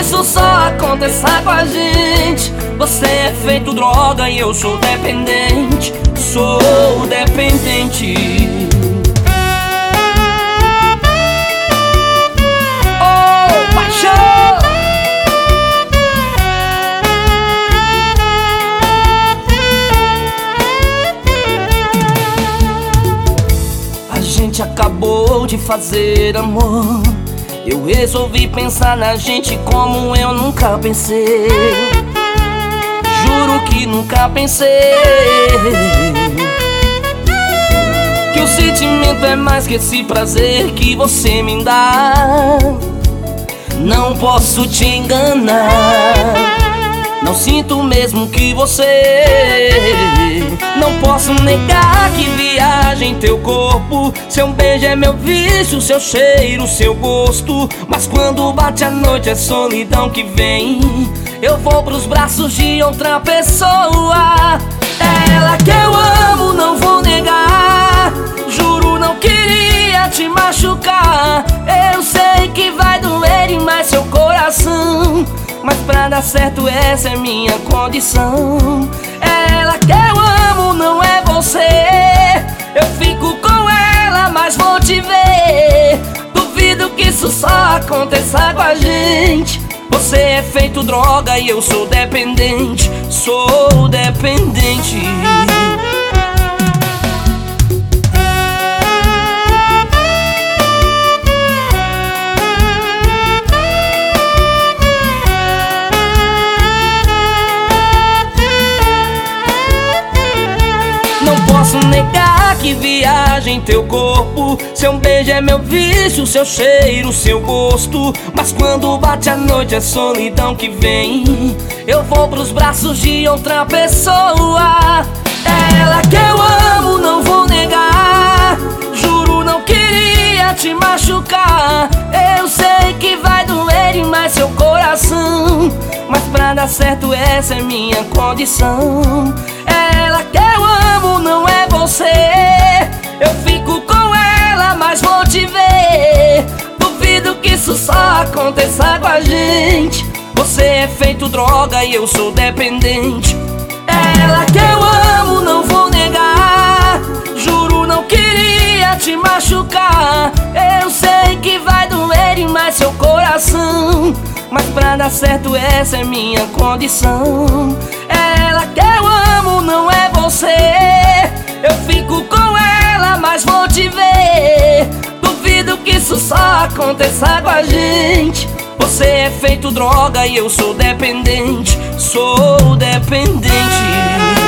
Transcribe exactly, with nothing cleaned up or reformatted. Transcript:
isso só aconteça com a gente. Você é feito droga e eu sou dependente. Sou dependente. Oh, paixão! A gente acabou de fazer amor. Eu resolvi pensar na gente como eu nunca pensei. Juro que nunca pensei que o sentimento é mais que esse prazer que você me dá. Não posso te enganar, não sinto o mesmo que você. Não posso negar que viagem teu corpo. Seu beijo é meu vício, seu cheiro, seu gosto. Mas quando bate a noite é solidão que vem. Eu vou pros braços de outra pessoa. É ela que eu amo, não vou negar. Juro, não queria te machucar. Eu sei que vai doer demais seu coração, mas pra dar certo essa é minha condição. É ela que eu amo, não é você. Eu fico com ela, mas vou te ver. Duvido que isso só aconteça com a gente. Você é feito droga e eu sou dependente. Sou dependente. Não posso negar que viagem teu corpo. Seu beijo é meu vício, seu cheiro, seu gosto. Mas quando bate a noite é solidão que vem. Eu vou pros braços de outra pessoa. É ela que eu amo, não vou negar. Juro, não queria te machucar. Eu sei que vai doer demais seu coração, mas pra dar certo essa é minha condição. É ela que eu amo, não é você. Eu fico com ela, mas vou te ver. Duvido que isso só aconteça com a gente. Você é feito droga e eu sou dependente. É ela que eu amo, não vou negar. Juro, não queria te machucar. Eu sei que vai doer demais seu coração, mas pra dar certo essa é minha condição. É ela que eu amo, não é você. Eu fico com ela, mas vou te ver. Duvido que isso só aconteça com a gente. Você é feito droga e eu sou dependente. Sou dependente.